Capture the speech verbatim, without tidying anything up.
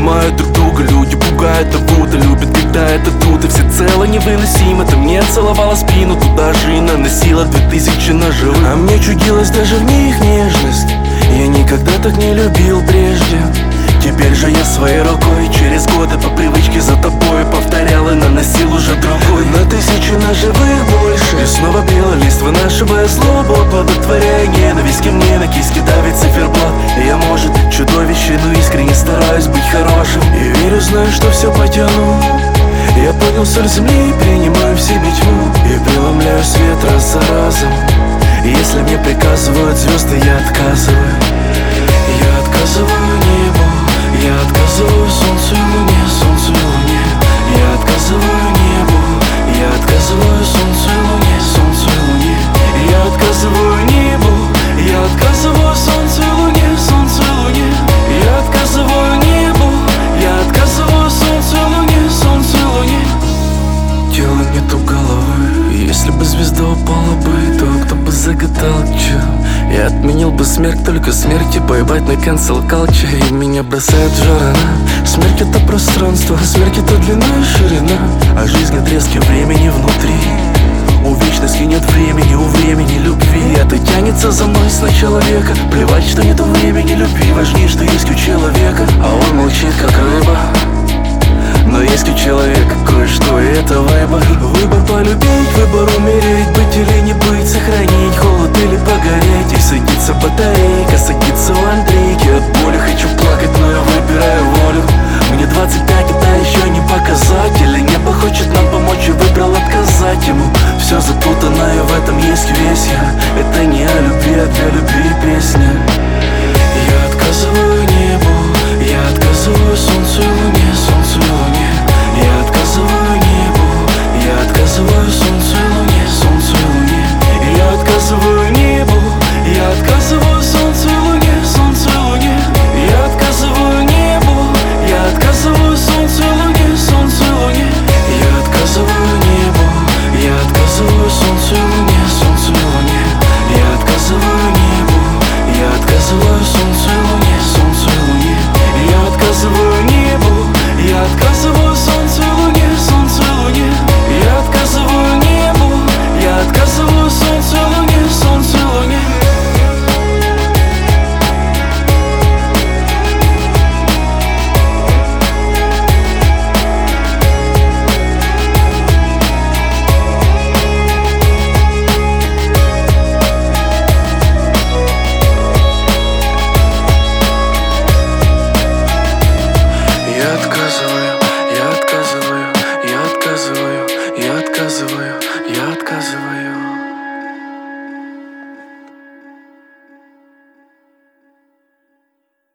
понимают друг друга. Люди пугают, того-то любят, когда это тут. И всецело невыносимо. Ты мне целовала спину, туда же и наносила две тысячи ножевых. А мне чудилось даже в них нежность. Я никогда так не любил прежде. Теперь же я своей рукой через годы по привычке за тобой повторял и наносил уже другой. На тысячу ножевых больше. И снова белый лист, вынашивая злобу, оплодотворяя ненависть ко мне. На киске давит циферблат. И я, может, чудовище, но искренне стараюсь быть хорошим. И верю, знаю, что все потяну. Я понял соль земли, принимаю в себе тьму и преломляю свет раз за разом. И если мне приказывают звезды, я отказываю. Я отказываю небу, я отказываю солнцу и луне, солнцу и луне. Я отказываю небу, я отказываю солнцу и луне, солнцу и луне. Я отказываю небу, я отказываю солнцу и луне, солнцу и луне. Я отказываю небу, я отказываю солнцу и луне, солнцу и луне. Тело нету головы, если бы звезда упала бы, то кто бы загадал, чё? Я отменил бы смерть, только смерти поебать на cancel culture. И меня бросает в жар она. Смерть это пространство, смерть это длина и ширина. А жизнь отрезки времени внутри. У вечности нет времени, у времени любви. Это тянется за мной с начала века. Плевать, что нету времени любви, важнее, что есть у человека. А он молчит, как рыба. Но есть у человека кое-что, и это выбор. Выбор полюбить, выбор умереть, быть или не быть, сохранить холод или погореть. И садится батарейка, садится у Андрейки. От боли хочу плакать, но я выбираю волю. Мне двадцать пять, это еще не показатель. И небо хочет нам помочь, и выбрал отказать ему. Все запутано, и в этом есть весь я. Это не о любви, а для любви песня.